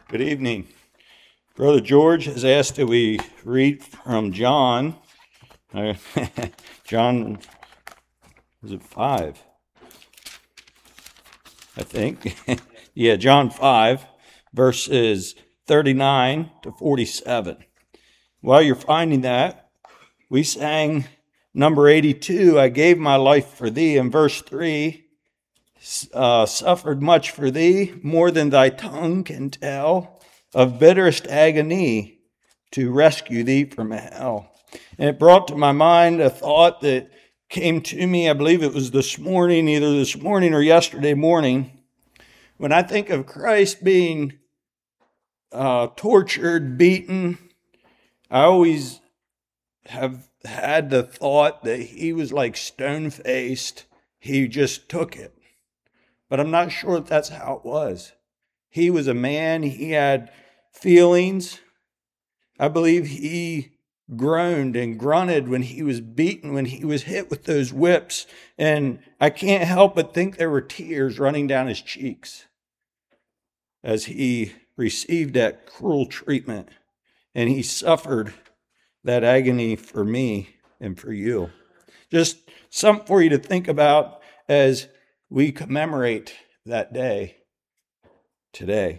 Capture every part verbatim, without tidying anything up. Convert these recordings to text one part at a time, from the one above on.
Good evening. Brother George has asked that we read from John. Uh, John, is it five? I think. yeah, John five, verses thirty-nine to forty-seven. While you're finding that, we sang number eighty-two, I gave my life for thee, in verse three. Uh, suffered much for thee, more than thy tongue can tell, of bitterest agony to rescue thee from hell. And it brought to my mind a thought that came to me, I believe it was this morning, either this morning or yesterday morning. When I think of Christ being uh, tortured, beaten, I always have had the thought that he was like stone-faced. He just took it. But I'm not sure if that's how it was. He was a man. He had feelings. I believe he groaned and grunted when he was beaten, when he was hit with those whips. And I can't help but think there were tears running down his cheeks as he received that cruel treatment. And he suffered that agony for me and for you. Just something for you to think about as we commemorate that day today.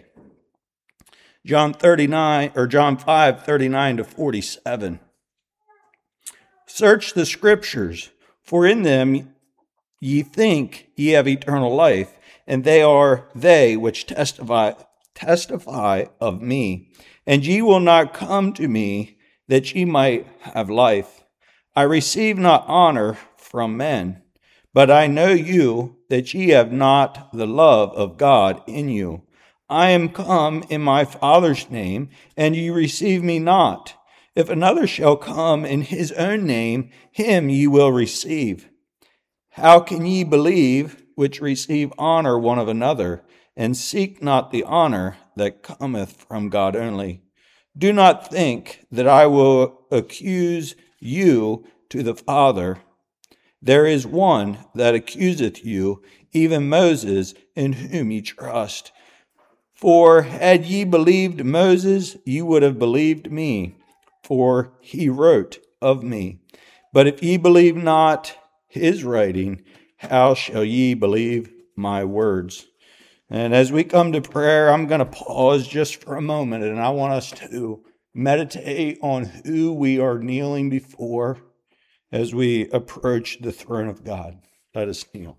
John thirty-nine or John five, thirty-nine to forty-seven. Search the scriptures, for in them ye think ye have eternal life, and they are they which testify testify of me. And ye will not come to me that ye might have life. I receive not honor from men, but I know you, that ye have not the love of God in you. I am come in my Father's name, and ye receive me not. If another shall come in his own name, him ye will receive. How can ye believe which receive honor one of another, and seek not the honor that cometh from God only? Do not think that I will accuse you to the Father. There is one that accuseth you, even Moses, in whom ye trust. For had ye believed Moses, ye would have believed me, for he wrote of me. But if ye believe not his writing, how shall ye believe my words? And as we come to prayer, I'm going to pause just for a moment, and I want us to meditate on who we are kneeling before as we approach the throne of God. Let us kneel.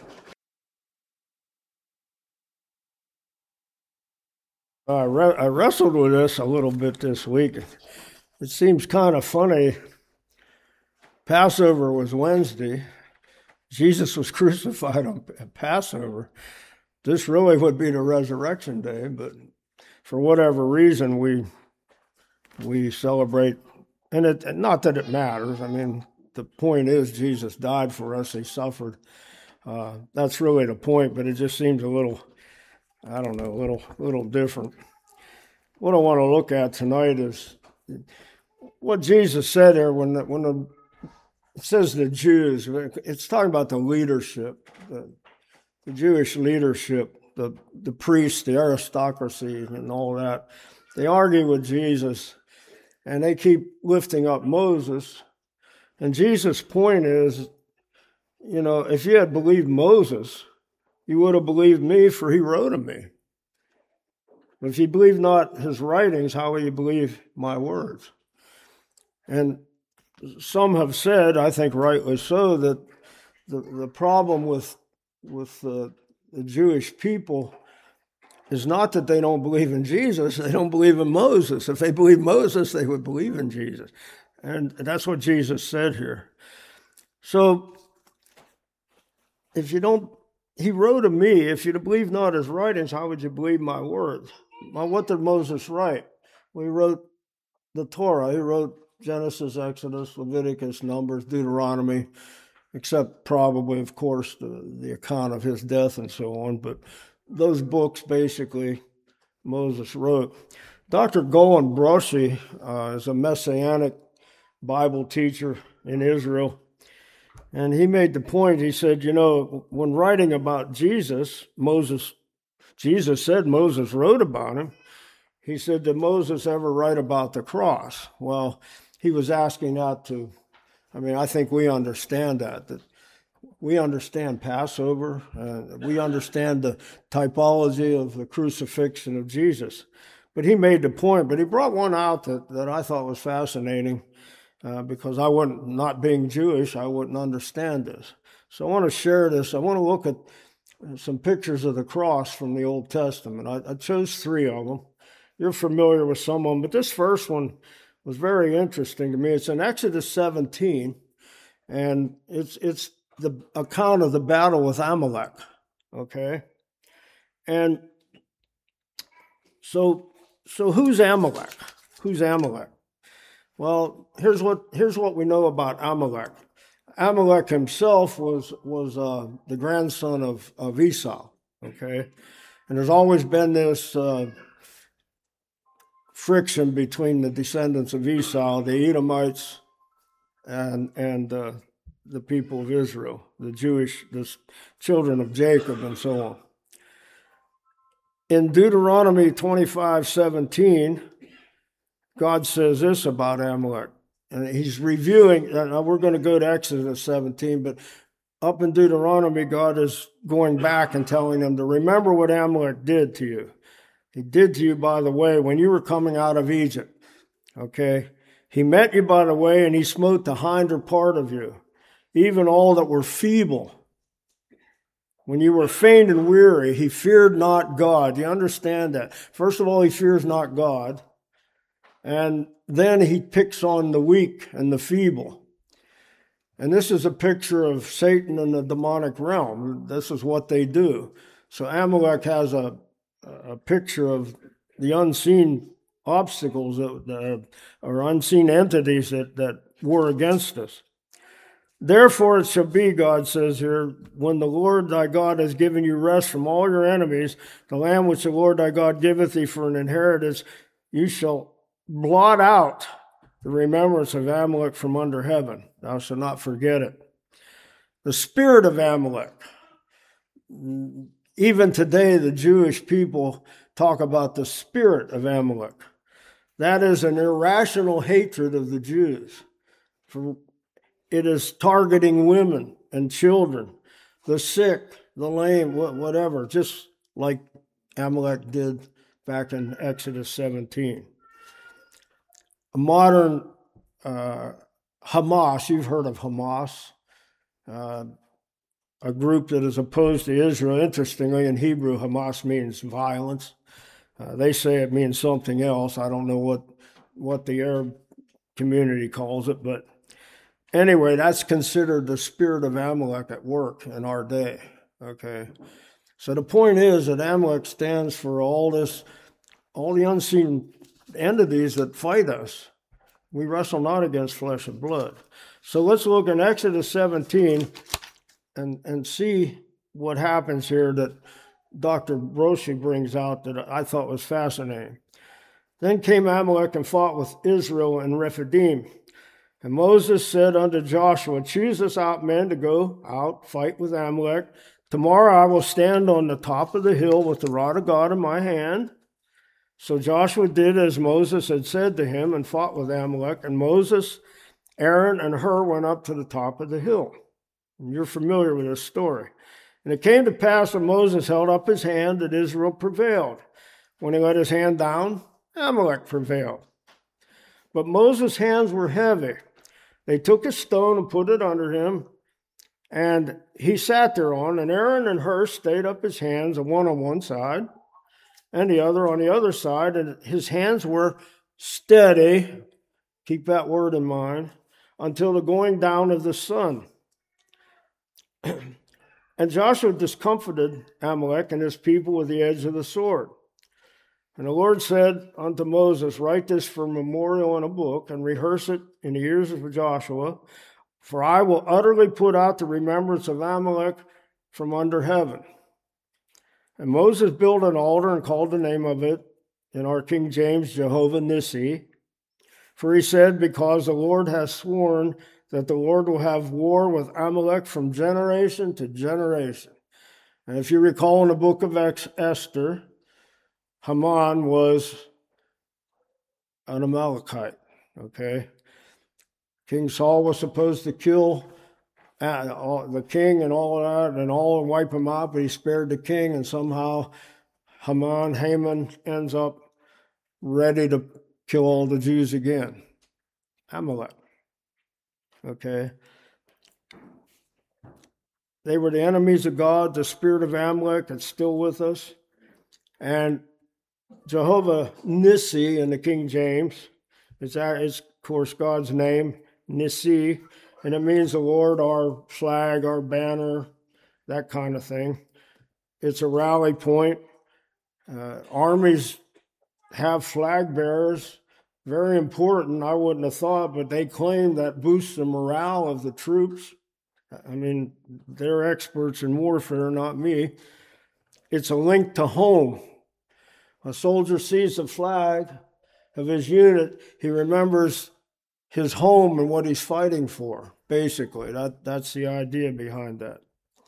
I, re- I wrestled with this a little bit this week. It seems kind of funny. Passover was Wednesday. Jesus was crucified on Passover. This really would be the resurrection day, but for whatever reason, we we celebrate, and it, not that it matters. I mean, the point is Jesus died for us. He suffered. Uh, that's really the point, but it just seems a little, I don't know, a little, little different. What I want to look at tonight is what Jesus said there when the, when the, it says the Jews. It's talking about the leadership, the, the Jewish leadership, the the priests, the aristocracy, and all that. They argue with Jesus, and they keep lifting up Moses. And Jesus' point is, you know, if you had believed Moses, you would have believed me, for he wrote of me. But if you believe not his writings, how will you believe my words? And some have said, I think rightly so, that the, the problem with, with the, the Jewish people is not that they don't believe in Jesus, they don't believe in Moses. If they believed Moses, they would believe in Jesus. And that's what Jesus said here. So, if you don't, he wrote of me, if you believe not his writings, how would you believe my words? Well, what did Moses write? Well, he wrote the Torah. He wrote Genesis, Exodus, Leviticus, Numbers, Deuteronomy, except probably, of course, the, the account of his death and so on. But those books, basically, Moses wrote. Doctor Golan Brossi uh, is a Messianic Bible teacher in Israel. And he made the point, he said, you know, when writing about Jesus, Moses, Jesus said Moses wrote about him. he said, did Moses ever write about the cross? Well, he was asking that to, I mean, I think we understand that, that we understand Passover, uh, we understand the typology of the crucifixion of Jesus. But he made the point, but he brought one out that, that I thought was fascinating, uh, because I wouldn't, not being Jewish, I wouldn't understand this. So I want to share this. I want to look at some pictures of the cross from the Old Testament. I, I chose three of them. You're familiar with some of them, but this first one was very interesting to me. It's in Exodus seventeen, and it's it's the account of the battle with Amalek, okay? And so so who's Amalek? Who's Amalek? Well, here's what here's what we know about Amalek. Amalek himself was was uh, the grandson of, of Esau, okay? And there's always been this uh, friction between the descendants of Esau, the Edomites, and and uh, the people of Israel, the Jewish, the children of Jacob, and so on. In Deuteronomy twenty-five seventeen, God says this about Amalek. And he's reviewing, now we're going to go to Exodus seventeen, but up in Deuteronomy, God is going back and telling them to remember what Amalek did to you. He did to you, by the way, when you were coming out of Egypt, okay? He met you by the way, and he smote the hinder part of you, even all that were feeble. When you were faint and weary, he feared not God. You understand that? First of all, he fears not God. And then he picks on the weak and the feeble. And this is a picture of Satan and the demonic realm. This is what they do. So Amalek has a, a picture of the unseen obstacles that, that or unseen entities that, that war against us. Therefore it shall be, God says here, when the Lord thy God has given you rest from all your enemies, the land which the Lord thy God giveth thee for an inheritance, you shall blot out the remembrance of Amalek from under heaven. Thou shalt not forget it. The spirit of Amalek. Even today, the Jewish people talk about the spirit of Amalek. That is an irrational hatred of the Jews. For it is targeting women and children, the sick, the lame, whatever, just like Amalek did back in Exodus seventeen. A modern uh, Hamas, you've heard of Hamas, uh, a group that is opposed to Israel. Interestingly, in Hebrew, Hamas means violence. Uh, they say it means something else. I don't know what, what the Arab community calls it, but anyway, that's considered the spirit of Amalek at work in our day, okay? So the point is that Amalek stands for all this, all the unseen entities that fight us. We wrestle not against flesh and blood. So let's look in Exodus seventeen and, and see what happens here that Doctor Roshi brings out that I thought was fascinating. Then came Amalek and fought with Israel in Rephidim. And Moses said unto Joshua, choose us out men to go out, fight with Amalek. Tomorrow I will stand on the top of the hill with the rod of God in my hand. So Joshua did as Moses had said to him and fought with Amalek. And Moses, Aaron, and Hur went up to the top of the hill. And you're familiar with this story. And it came to pass when Moses held up his hand that Israel prevailed. When he let his hand down, Amalek prevailed. But Moses' hands were heavy. They took a stone and put it under him, and he sat thereon. And Aaron and Hur stayed up his hands, one on one side, and the other on the other side, and his hands were steady, keep that word in mind, until the going down of the sun. And Joshua discomfited Amalek and his people with the edge of the sword. And the Lord said unto Moses, write this for memorial in a book, and rehearse it in the ears of Joshua, for I will utterly put out the remembrance of Amalek from under heaven. And Moses built an altar and called the name of it, in our King James, Jehovah Nissi. For he said, because the Lord has sworn that the Lord will have war with Amalek from generation to generation. And if you recall in the book of Esther, Haman was an Amalekite, okay? King Saul was supposed to kill uh, all, the king and all of that and all and wipe him out, but he spared the king, and somehow Haman, Haman ends up ready to kill all the Jews again. Amalek, okay? They were the enemies of God. The spirit of Amalek is still with us. And Jehovah Nissi in the King James, it's, it's of course God's name, Nissi, and it means the Lord, our flag, our banner, that kind of thing. It's a rally point. Uh, armies have flag bearers, very important. I wouldn't have thought, but they claim that boosts the morale of the troops. I mean, they're experts in warfare, not me. It's a link to home. A soldier sees the flag of his unit, he remembers his home and what he's fighting for, basically. That, that's the idea behind that.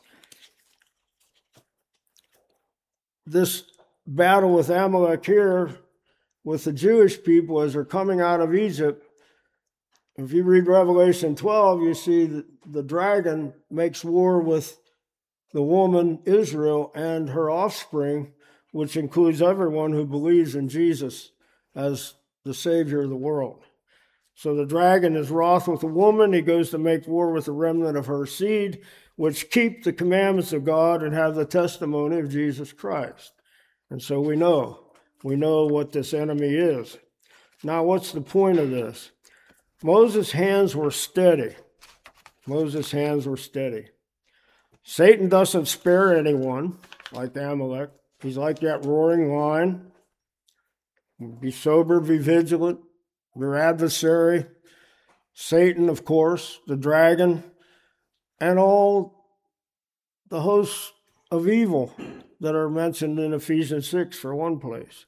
This battle with Amalek here, with the Jewish people as they're coming out of Egypt, if you read Revelation twelve, you see that the dragon makes war with the woman Israel and her offspring, which includes everyone who believes in Jesus as the Savior of the world. So the dragon is wroth with the woman. He goes to make war with the remnant of her seed, which keep the commandments of God and have the testimony of Jesus Christ. And so we know, we know what this enemy is. Now, what's the point of this? Moses' hands were steady. Moses' hands were steady. Satan doesn't spare anyone like Amalek. He's like that roaring lion. Be sober, be vigilant. Your adversary, Satan, of course, the dragon, and all the hosts of evil that are mentioned in Ephesians six for one place.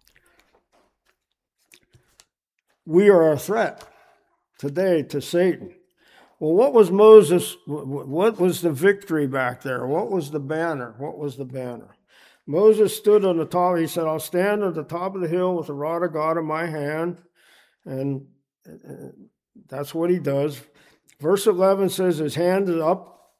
We are a threat today to Satan. Well, what was Moses, what was the victory back there? What was the banner? What was the banner? Moses stood on the top. He said, I'll stand at the top of the hill with the rod of God in my hand. And that's what he does. Verse eleven says his hand is up.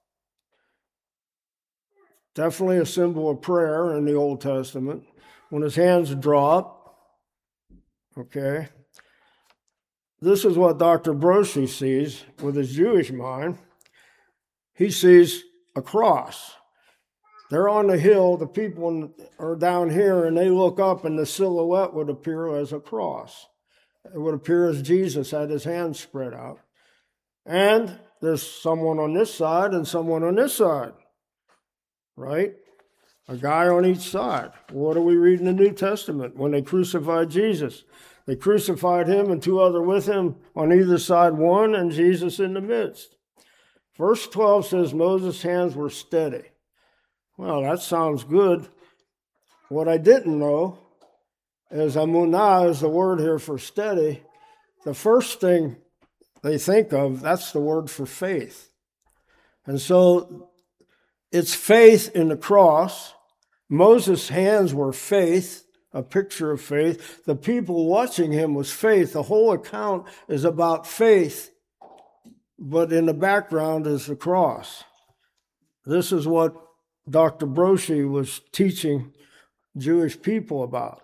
Definitely a symbol of prayer in the Old Testament. When his hands drop, okay. This is what Doctor Broshi sees with his Jewish mind. He sees a cross. They're on the hill, the people are down here, and they look up, and the silhouette would appear as a cross. It would appear as Jesus had his hands spread out. And there's someone on this side and someone on this side, right? A guy on each side. What do we read in the New Testament when they crucified Jesus? They crucified him and two other with him on either side, one, and Jesus in the midst. Verse twelve says Moses' hands were steady. Well, that sounds good. What I didn't know is amunah is the word here for steady. The first thing they think of, that's the word for faith. And so it's faith in the cross. Moses' hands were faith, a picture of faith. The people watching him was faith. The whole account is about faith, but in the background is the cross. This is what Doctor Broshi was teaching Jewish people about.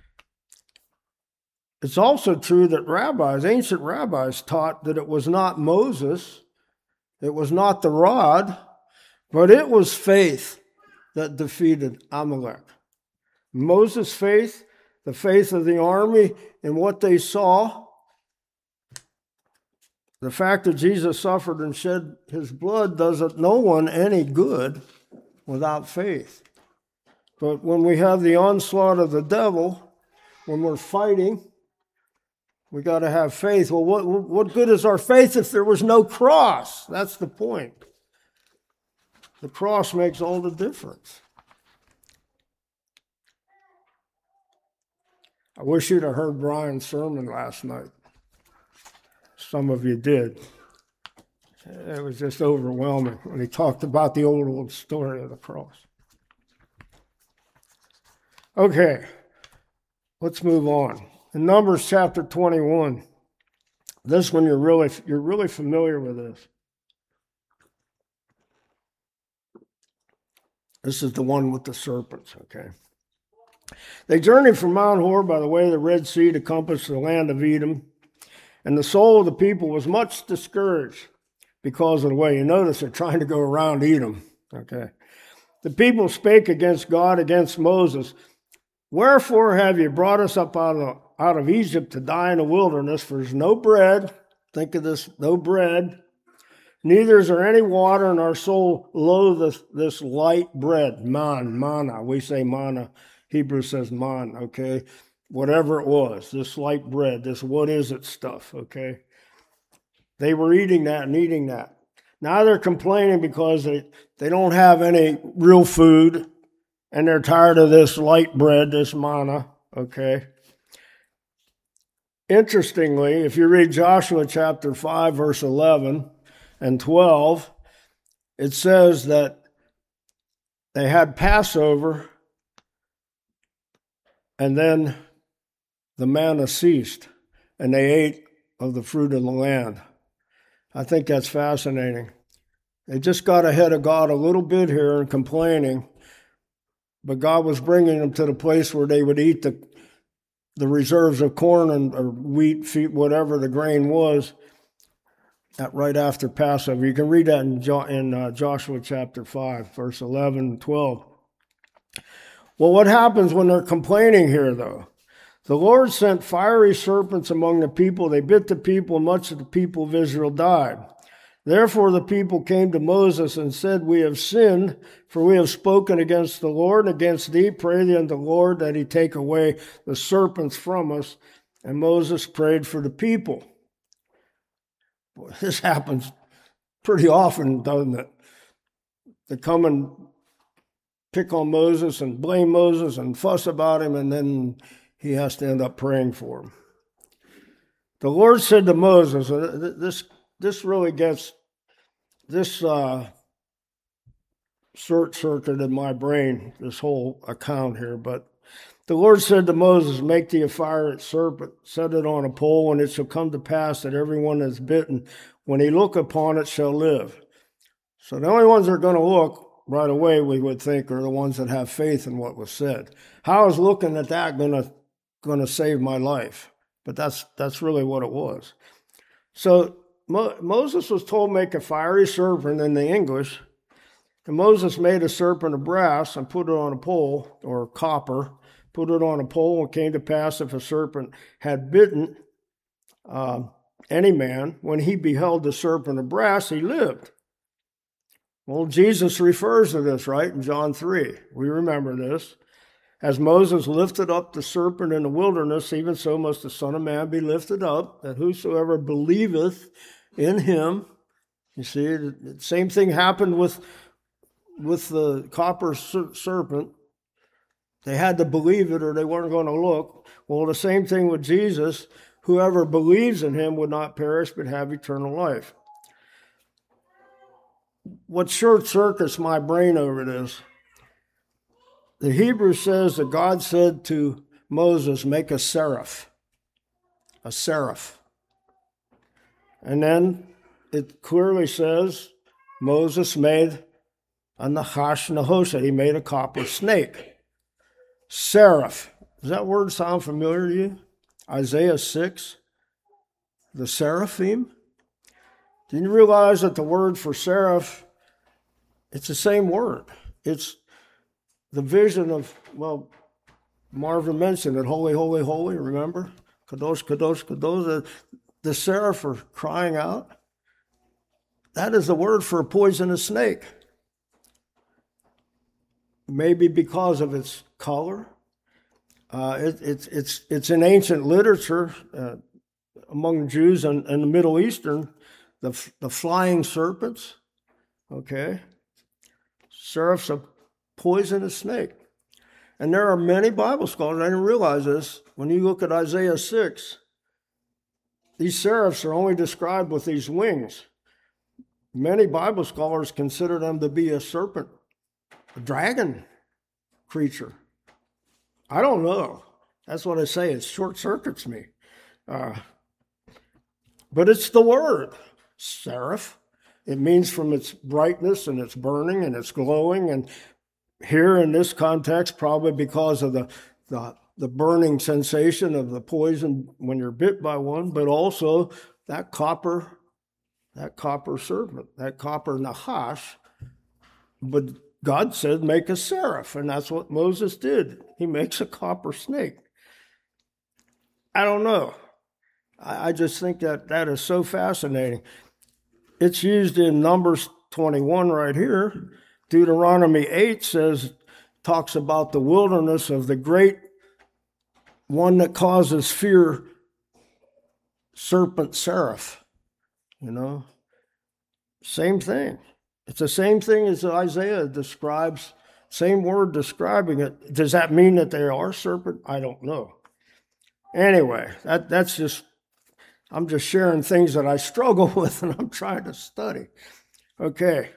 It's also true that rabbis, ancient rabbis, taught that it was not Moses, it was not the rod, but it was faith that defeated Amalek. Moses' faith, the faith of the army, and what they saw, the fact that Jesus suffered and shed his blood doesn't no one any good without faith. But when we have the onslaught of the devil, when we're fighting, we got to have faith. Well, what, what good is our faith if there was no cross? That's the point. The cross makes all the difference. I wish you'd have heard Brian's sermon last night. Some of you did. It was just overwhelming when he talked about the old, old story of the cross. Okay, let's move on. In Numbers chapter twenty-one, this one you're really you're really familiar with this. This is the one with the serpents, okay? They journeyed from Mount Hor by the way of the Red Sea to compass the land of Edom, and the soul of the people was much discouraged because of the way. You notice they're trying to go around Edom, okay? The people spake against God, against Moses. Wherefore have you brought us up out of, out of Egypt to die in the wilderness? For there's no bread. Think of this, no bread. Neither is there any water, and our soul loatheth this light bread. Man, manna. We say manna. Hebrew says man, okay? Whatever it was, this light bread, this what is it stuff, okay? They were eating that and eating that. Now they're complaining because they, they don't have any real food, and they're tired of this light bread, this manna, okay? Interestingly, if you read Joshua chapter five, verse eleven and twelve, it says that they had Passover, and then the manna ceased, and they ate of the fruit of the land. I think that's fascinating. They just got ahead of God a little bit here and complaining, but God was bringing them to the place where they would eat the the reserves of corn and or wheat, feet, whatever the grain was, at right after Passover. You can read that in, jo- in uh, Joshua chapter five, verse eleven and twelve. Well, what happens when they're complaining here, though? The Lord sent fiery serpents among the people. They bit the people, and much of the people of Israel died. Therefore the people came to Moses and said, We have sinned, for we have spoken against the Lord and against thee. Pray thee unto the Lord that he take away the serpents from us. And Moses prayed for the people. Boy, this happens pretty often, doesn't it? They come and pick on Moses and blame Moses and fuss about him, and then he has to end up praying for him. The Lord said to Moses, this This really gets, this uh, short circuit in my brain, this whole account here. But the Lord said to Moses, Make thee a fiery serpent, set it on a pole, and it shall come to pass that everyone that's bitten, when he look upon it, shall live. So the only ones that are going to look right away, we would think, are the ones that have faith in what was said. How is looking at that going to going to save my life? But that's that's really what it was. So Mo- Moses was told make a fiery serpent in the English, and Moses made a serpent of brass and put it on a pole, or copper, put it on a pole, and it came to pass if a serpent had bitten uh, any man, when he beheld the serpent of brass, he lived. Well, Jesus refers to this, right, in John three. We remember this. As Moses lifted up the serpent in the wilderness, even so must the Son of Man be lifted up, that whosoever believeth in him. You see, the same thing happened with, with the copper serpent. They had to believe it or they weren't going to look. Well, the same thing with Jesus. Whoever believes in him would not perish but have eternal life. What short circuits my brain over this, the Hebrew says that God said to Moses, make a seraph. A seraph. And then it clearly says Moses made a Nachash Nahosha. He made a copper snake. Seraph. Does that word sound familiar to you? Isaiah six. The seraphim. Do you realize that the word for seraph, it's the same word. It's the vision of, well, Marvin mentioned it, holy, holy, holy, remember? Kadosh, Kadosh, Kadosh. The seraph are crying out. That is the word for a poisonous snake. Maybe because of its color. Uh, it, it, it's, it's in ancient literature uh, among Jews and, and the Middle Eastern, the, the flying serpents, okay? Seraph's a poisonous snake. And there are many Bible scholars, I didn't realize this, when you look at Isaiah six, these seraphs are only described with these wings. Many Bible scholars consider them to be a serpent, a dragon creature. I don't know. That's what I say. It short circuits me. Uh, but it's the word, seraph. It means from its brightness and its burning and its glowing. And here in this context, probably because of the, the, the burning sensation of the poison when you're bit by one, but also that copper, that copper serpent, that copper nahash. But God said, make a seraph, and that's what Moses did. He makes a copper snake. I don't know. I, I just think that that is so fascinating. It's used in Numbers twenty-one right here. Deuteronomy eight says, talks about the wilderness of the great one that causes fear, serpent seraph. You know, same thing. It's the same thing as Isaiah describes, same word describing it. Does that mean that they are serpent? I don't know. Anyway, that, that's just, I'm just sharing things that I struggle with and I'm trying to study. Okay.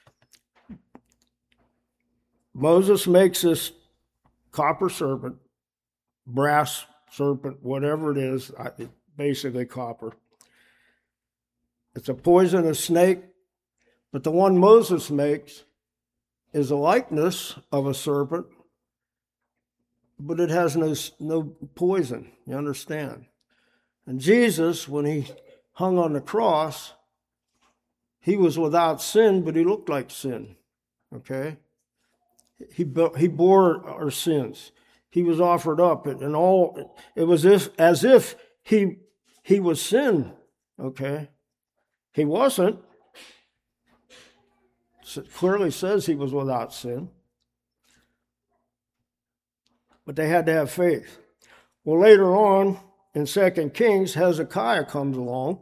Moses makes this copper serpent, brass serpent, whatever it is, basically copper. It's a poisonous snake. But the one Moses makes is a likeness of a serpent, but it has no, no poison, you understand? And Jesus, when he hung on the cross, he was without sin, but he looked like sin, okay? He, he bore our sins. He was offered up, and all, it was if, as if he, he was sin, okay? He wasn't. It clearly says he was without sin. But they had to have faith. Well, later on in Second Kings, Hezekiah comes along.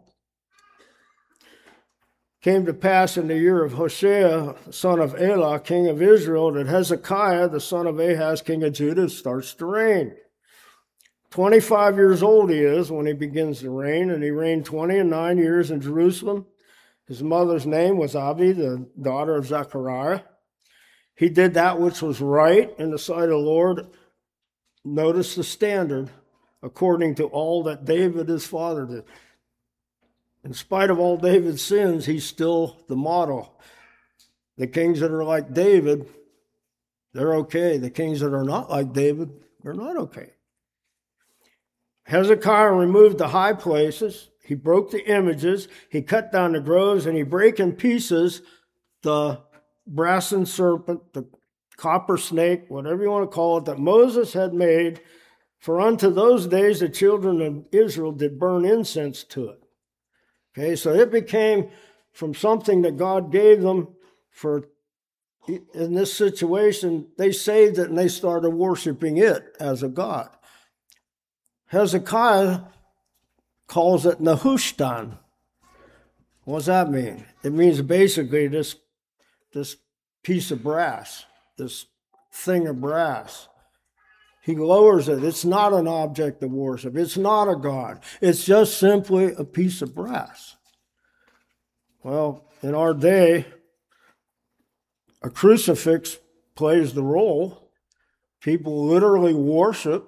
Came to pass in the year of Hoshea, son of Elah, king of Israel, that Hezekiah, the son of Ahaz, king of Judah, starts to reign. twenty-five years old he is when he begins to reign, and he reigned twenty and nine years in Jerusalem. His mother's name was Abi, the daughter of Zechariah. He did that which was right in the sight of the Lord. Notice the standard, according to all that David, his father, did. In spite of all David's sins, he's still the model. The kings that are like David, they're okay. The kings that are not like David, they're not okay. Hezekiah removed the high places. He broke the images, he cut down the groves, and he brake in pieces the brazen serpent, the copper snake, whatever you want to call it, that Moses had made. For unto those days the children of Israel did burn incense to it. Okay, so it became from something that God gave them for, in this situation, they saved it and they started worshiping it as a god. Hezekiah calls it Nehushtan. What does that mean? It means basically this, this piece of brass, this thing of brass. He lowers it. It's not an object of worship. It's not a god. It's just simply a piece of brass. Well, in our day, a crucifix plays the role. People literally worship.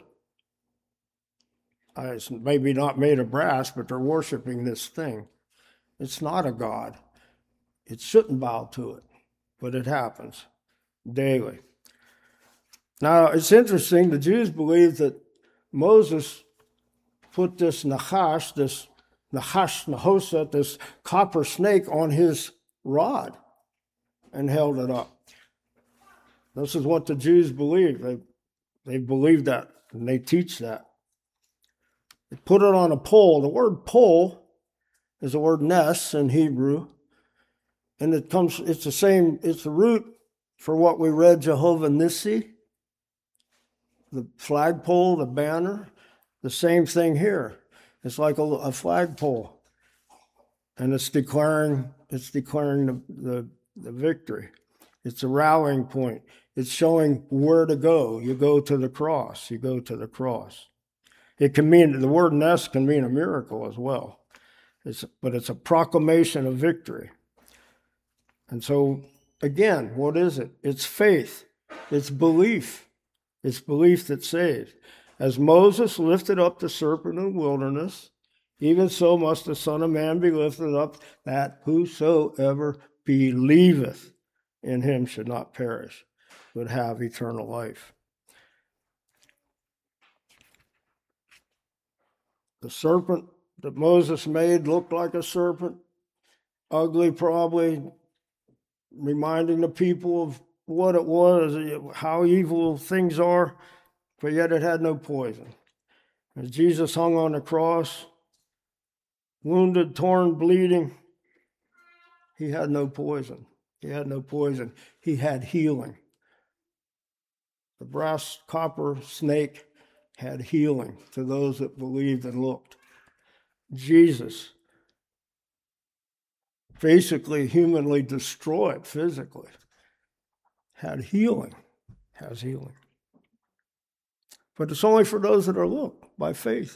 It's maybe not made of brass, but they're worshiping this thing. It's not a god. It shouldn't bow to it, but it happens daily. Now, it's interesting, the Jews believe that Moses put this Nahash, this Nahash Nahoshet, this copper snake on his rod and held it up. This is what the Jews believe. They, they believe that, and they teach that. They put it on a pole. The word pole is the word nes in Hebrew, and it comes, it's the same, it's the root for what we read, Jehovah Nissi, the flagpole, the banner, the same thing here. It's like a, a flagpole, and it's declaring, it's declaring the, the, the victory. It's a rallying point. It's showing where to go. You go to the cross. You go to the cross. It can mean, the word nes can mean a miracle as well. It's, but it's a proclamation of victory. And so, again, what is it? It's faith. It's belief. It's belief that saves. As Moses lifted up the serpent in the wilderness, even so must the Son of Man be lifted up, that whosoever believeth in him should not perish, but have eternal life. The serpent that Moses made looked like a serpent, ugly probably, reminding the people of what it was, how evil things are, but yet it had no poison. As Jesus hung on the cross, wounded, torn, bleeding, he had no poison. He had no poison. He had healing. The brass copper snake had healing to those that believed and looked. Jesus, basically humanly destroyed physically, had healing, has healing. But it's only for those that are looked by faith.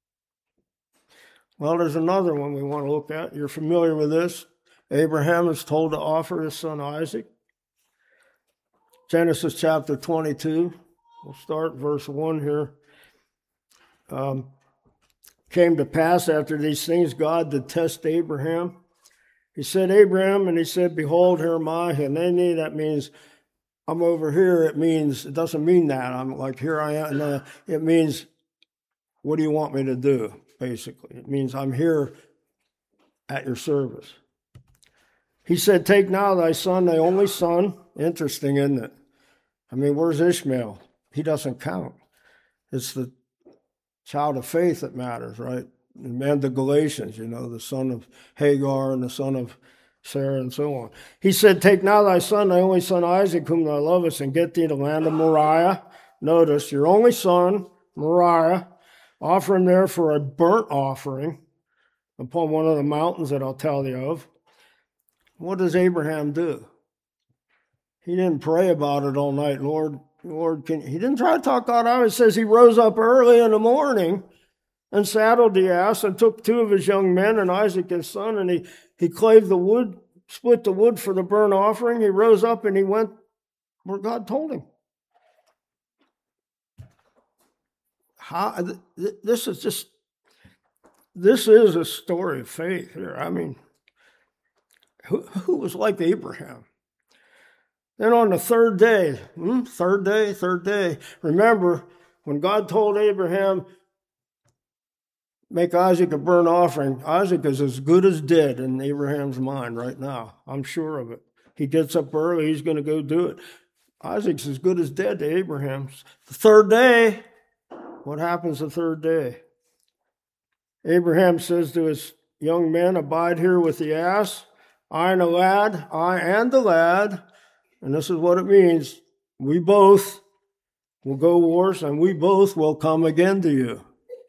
Well, there's another one we want to look at. You're familiar with this. Abraham is told to offer his son Isaac. Genesis chapter twenty-two. We'll start verse one here. Um, came to pass after these things, God did test Abraham. He said, Abraham, and he said, behold, here am I. Hineni, that means I'm over here. It means, it doesn't mean that. I'm like, here I am. No, it means, what do you want me to do, basically? It means I'm here at your service. He said, take now thy son, thy only son. Interesting, isn't it? I mean, where's Ishmael? He doesn't count. It's the child of faith that matters, right? The man, the Galatians, you know, the son of Hagar and the son of Sarah and so on. He said, take now thy son, thy only son Isaac, whom thou lovest, and get thee to the land of Moriah. Notice, your only son, Moriah, offer him there for a burnt offering upon one of the mountains that I'll tell thee of. What does Abraham do? He didn't pray about it all night. Lord, Lord, can he didn't try to talk God out. It says he rose up early in the morning and saddled the ass and took two of his young men and Isaac his son, and he, he clave the wood, split the wood for the burnt offering. He rose up and he went where God told him. How, this is just, this is a story of faith here. I mean, who, who was like Abraham? Then on the third day, hmm, third day, third day, remember when God told Abraham, make Isaac a burnt offering, Isaac is as good as dead in Abraham's mind right now. I'm sure of it. He gets up early, he's going to go do it. Isaac's as good as dead to Abraham. The third day, what happens the third day? Abraham says to his young men, abide here with the ass. I and the lad, I and the lad, and this is what it means, we both will go wars and we both will come again to you.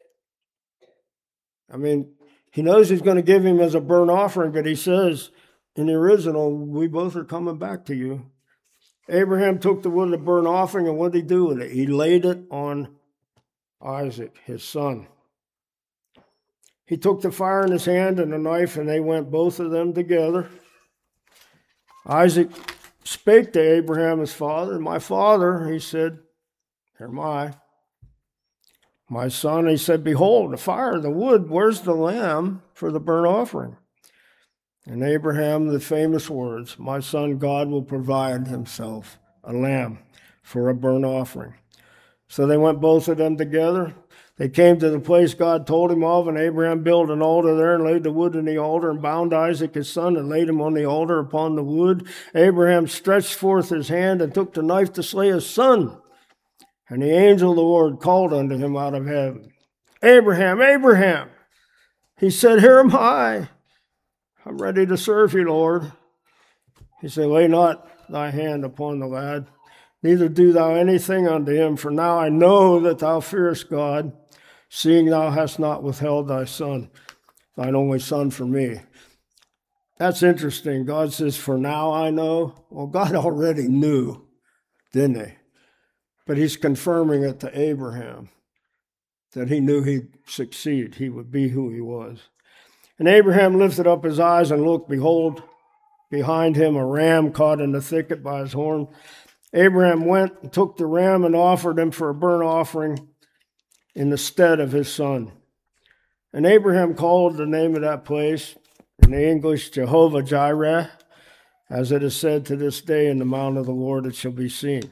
I mean, he knows he's going to give him as a burnt offering, but he says in the original, we both are coming back to you. Abraham took the wood of the burnt offering, and what did he do with it? He laid it on Isaac, his son. He took the fire in his hand and a knife, and they went both of them together. Isaac spake to Abraham his father, my father, he said, here am I. My son, he said, behold, the fire, the wood, where's the lamb for the burnt offering? And Abraham, the famous words, my son, God will provide himself a lamb for a burnt offering. So they went both of them together. They came to the place God told him of, and Abraham built an altar there and laid the wood in the altar and bound Isaac his son and laid him on the altar upon the wood. Abraham stretched forth his hand and took the knife to slay his son. And the angel of the Lord called unto him out of heaven, Abraham, Abraham. He said, here am I. I'm ready to serve you, Lord. He said, lay not thy hand upon the lad, neither do thou anything unto him, for now I know that thou fearest God, seeing thou hast not withheld thy son, thine only son, from me. That's interesting. God says, for now I know. Well, God already knew, didn't he? But he's confirming it to Abraham, that he knew he'd succeed. He would be who he was. And Abraham lifted up his eyes and looked, behold, behind him a ram caught in the thicket by his horn. Abraham went and took the ram and offered him for a burnt offering in the stead of his son. And Abraham called the name of that place, in the English, Jehovah Jireh, as it is said to this day, in the mount of the Lord it shall be seen.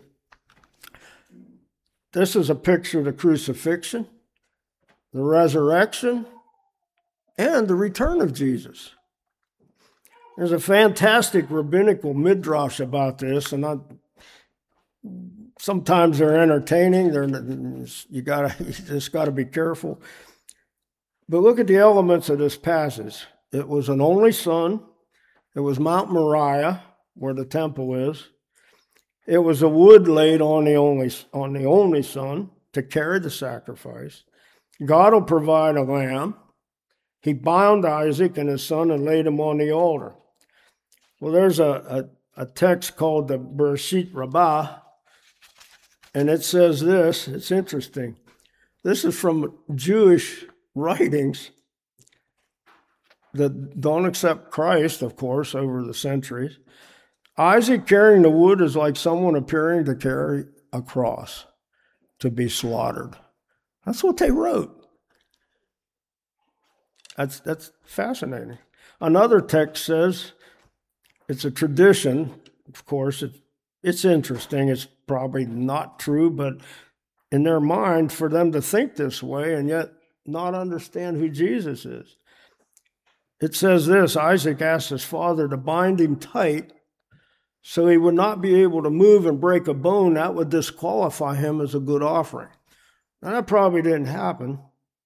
This is a picture of the crucifixion, the resurrection, and the return of Jesus. There's a fantastic rabbinical midrash about this, and I, sometimes they're entertaining. They're you gotta you just gotta be careful. But look at the elements of this passage. It was an only son. It was Mount Moriah, where the temple is. It was a wood laid on the only on the only son to carry the sacrifice. God will provide a lamb. He bound Isaac and his son and laid him on the altar. Well, there's a, a, a text called the Bereshit Rabbah, and it says this. It's interesting. This is from Jewish writings that don't accept Christ, of course, over the centuries. Isaac carrying the wood is like someone appearing to carry a cross to be slaughtered. That's what they wrote. That's that's fascinating. Another text says, it's a tradition, of course, it, it's interesting, it's probably not true, but in their mind, for them to think this way and yet not understand who Jesus is. It says this, Isaac asked his father to bind him tight so he would not be able to move and break a bone. That would disqualify him as a good offering. Now, that probably didn't happen,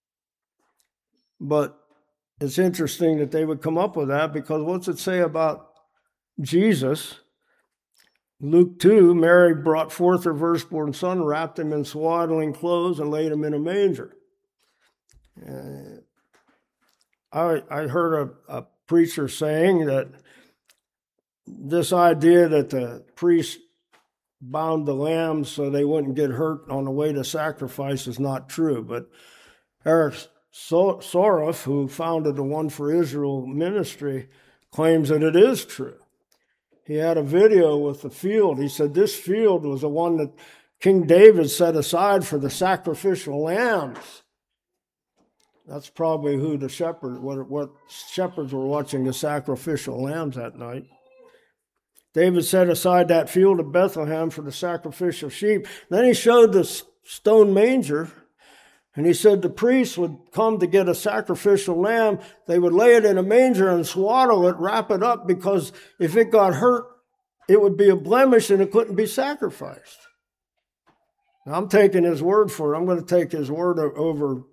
but it's interesting that they would come up with that, because what's it say about Jesus? Luke two, Mary brought forth her firstborn son, wrapped him in swaddling clothes, and laid him in a manger. Uh, I, I heard a, a preacher saying that this idea that the priest bound the lambs so they wouldn't get hurt on the way to sacrifice is not true. But Eric Soroff, who founded the One for Israel ministry, claims that it is true. He had a video with the field. He said this field was the one that King David set aside for the sacrificial lambs. That's probably who the shepherd, what, what shepherds were watching the sacrificial lambs that night. David set aside that field of Bethlehem for the sacrificial sheep. Then he showed the stone manger, and he said the priests would come to get a sacrificial lamb. They would lay it in a manger and swaddle it, wrap it up, because if it got hurt, it would be a blemish and it couldn't be sacrificed. Now, I'm taking his word for it. I'm going to take his word over,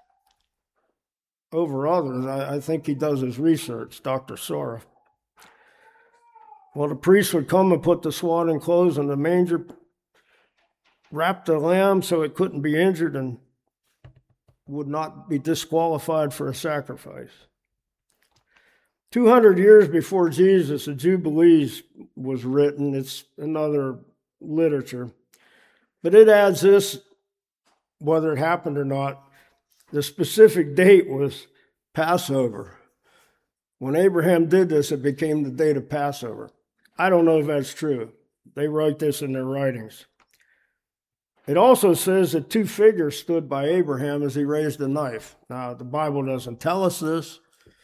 over others. I, I think he does his research, Doctor Soroff. Well, the priest would come and put the swaddling clothes in the manger, wrap the lamb so it couldn't be injured and would not be disqualified for a sacrifice. two hundred years before Jesus, the Jubilees was written. It's another literature. But it adds this, whether it happened or not, the specific date was Passover. When Abraham did this, it became the date of Passover. I don't know if that's true. They write this in their writings. It also says that two figures stood by Abraham as he raised a knife. Now, the Bible doesn't tell us this,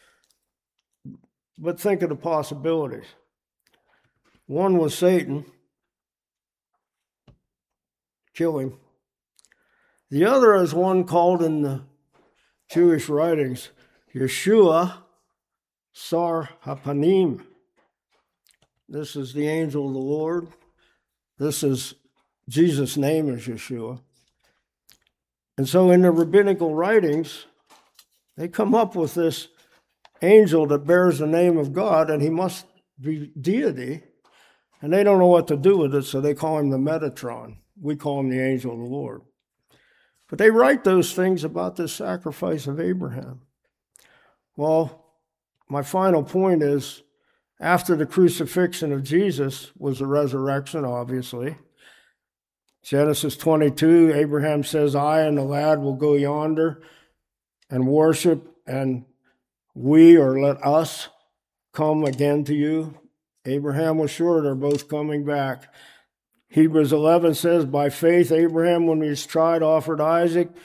but think of the possibilities. One was Satan. Kill him. The other is one called in the Jewish writings, Yeshua Sar Hapanim. This is the angel of the Lord. This is Jesus' name is Yeshua. And so in the rabbinical writings, they come up with this angel that bears the name of God, and he must be deity. And they don't know what to do with it, so they call him the Metatron. We call him the angel of the Lord. But they write those things about this sacrifice of Abraham. Well, my final point is, after the crucifixion of Jesus was the resurrection, obviously. Genesis twenty-two, Abraham says, I and the lad will go yonder and worship, and we, or let us, come again to you. Abraham was sure they're both coming back. Hebrews eleven says, by faith, Abraham, when he was tried, offered Isaac,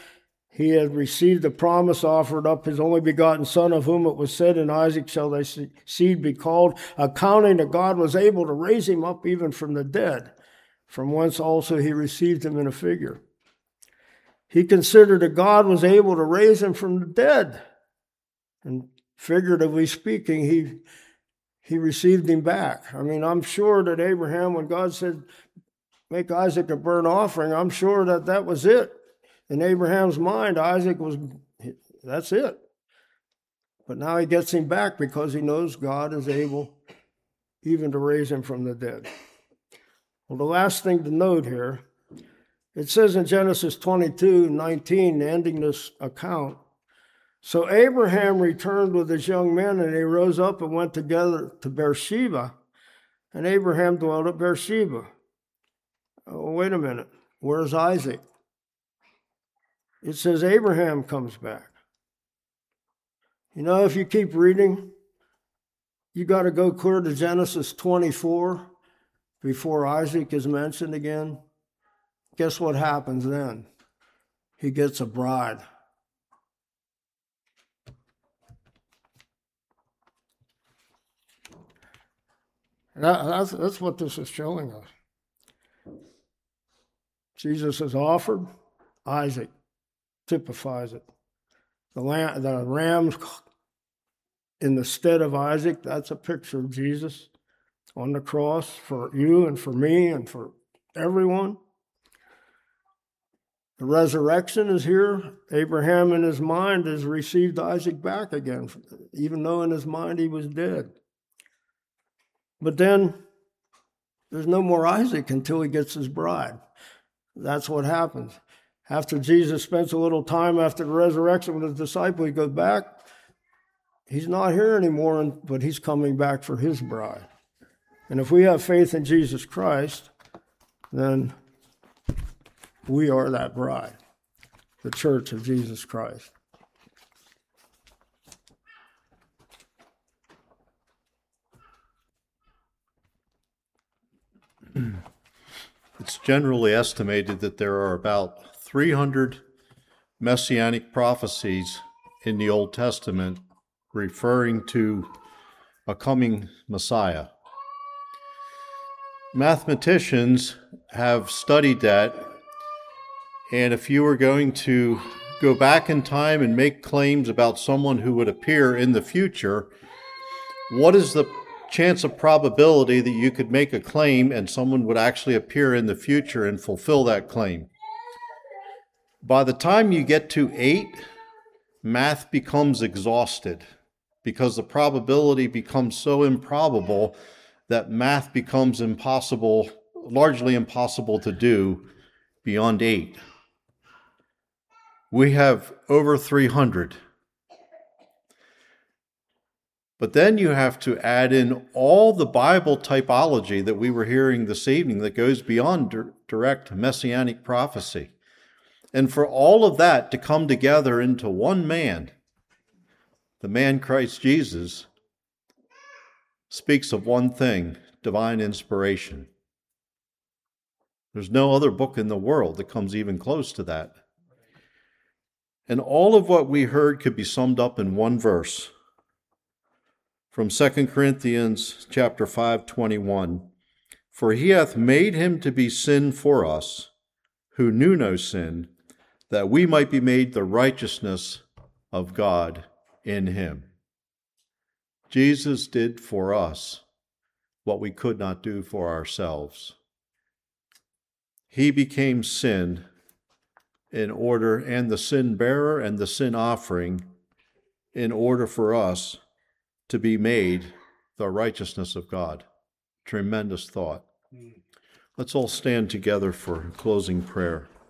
he had received the promise, offered up his only begotten Son, of whom it was said, in Isaac shall thy seed be called, accounting that God was able to raise him up even from the dead, from whence also he received him in a figure. He considered that God was able to raise him from the dead. And figuratively speaking, he, he received him back. I mean, I'm sure that Abraham, when God said, make Isaac a burnt offering, I'm sure that that was it. In Abraham's mind, Isaac was, that's it. But now he gets him back because he knows God is able even to raise him from the dead. Well, the last thing to note here, it says in Genesis twenty-two nineteen, ending this account, so Abraham returned with his young men, and they rose up and went together to Beersheba, and Abraham dwelt at Beersheba. Oh, wait a minute, where's Isaac? It says Abraham comes back. You know, if you keep reading, you got to go clear to Genesis twenty-four before Isaac is mentioned again. Guess what happens then? He gets a bride. That, that's, that's what this is showing us. Jesus is offered, Isaac typifies it. The, lamb, the rams in the stead of Isaac, that's a picture of Jesus on the cross for you and for me and for everyone. The resurrection is here. Abraham in his mind has received Isaac back again, even though in his mind he was dead. But then there's no more Isaac until he gets his bride. That's what happens. After Jesus spends a little time after the resurrection with his disciples, he goes back. He's not here anymore, but he's coming back for his bride. And if we have faith in Jesus Christ, then we are that bride, the church of Jesus Christ. It's generally estimated that there are about three hundred messianic prophecies in the Old Testament referring to a coming Messiah. Mathematicians have studied that, and if you were going to go back in time and make claims about someone who would appear in the future, what is the chance of probability that you could make a claim and someone would actually appear in the future and fulfill that claim? By the time you get to eight, math becomes exhausted because the probability becomes so improbable that math becomes impossible, largely impossible to do beyond eight. We have over three hundred. But then you have to add in all the Bible typology that we were hearing this evening that goes beyond di- direct messianic prophecy. And for all of that to come together into one man, the man Christ Jesus, speaks of one thing, divine inspiration. There's no other book in the world that comes even close to that. And all of what we heard could be summed up in one verse. From Second Corinthians chapter five twenty-one, for he hath made him to be sin for us, who knew no sin, that we might be made the righteousness of God in him. Jesus did for us what we could not do for ourselves. He became sin in order, and the sin bearer and the sin offering, in order for us to be made the righteousness of God. Tremendous thought. Let's all stand together for closing prayer.